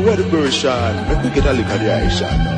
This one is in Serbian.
word version. Make we get a look at the Aisha now.